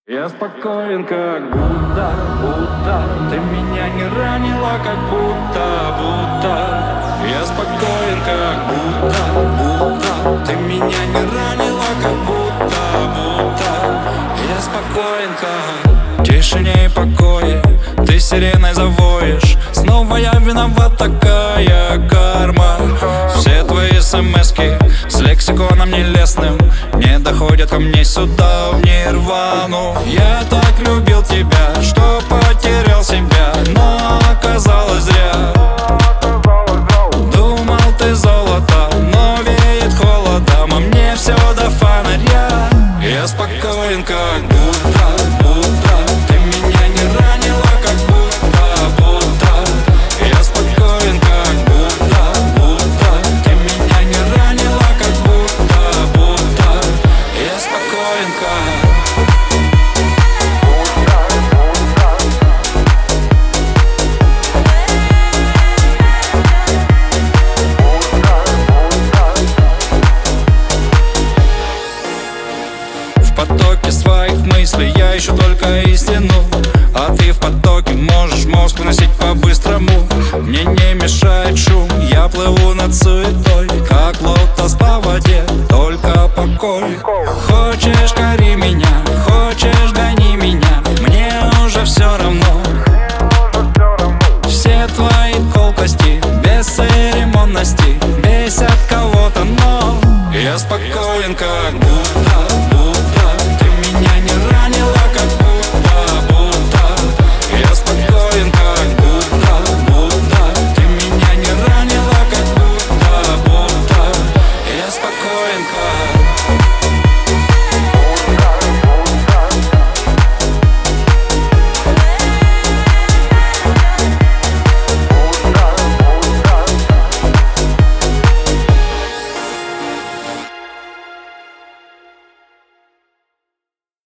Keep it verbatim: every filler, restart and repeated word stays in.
Я спокоен, как будто, будто ты меня не ранила, как будто, будто. Я спокоен, как будто, будто ты меня не ранила, как будто, будто. Я спокоен, как в тишине и покое ты сиреной завоешь. Снова я виноват, такая карма. Все твои смски с лексиконом нелестным не доходят ко мне сюда, в нирвану. Я так любил тебя, что